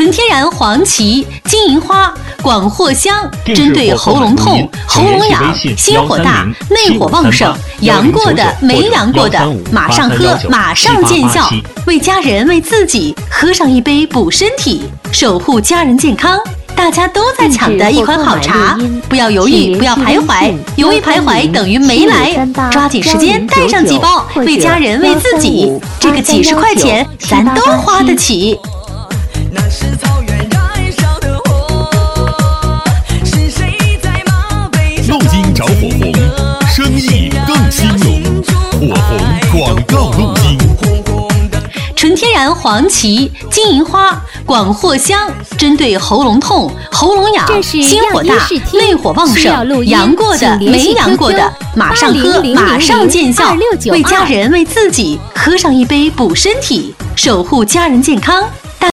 纯天然黄芪、金银花、广藿香，针对喉咙痛、喉咙痒、心火大、内火旺盛、阳过的、没阳过的，马上喝，马上见效。为家人为自己喝上一杯补身体，守护家人健康。大家都在抢的一款好茶，不要犹豫，不要徘徊，犹豫徘徊等于没来。抓紧时间带上几包，为家人为自己，这个几十块钱咱都花得起。 肉精找火红，生意更兴隆。火红广告录音。 纯天然黄芪、金银花、广藿香，针对喉咙痛、喉咙痒、心火大、内火旺盛、阳过的、没阳过的，马上喝，马上见效。为家人为自己喝上一杯补身体，守护家人健康。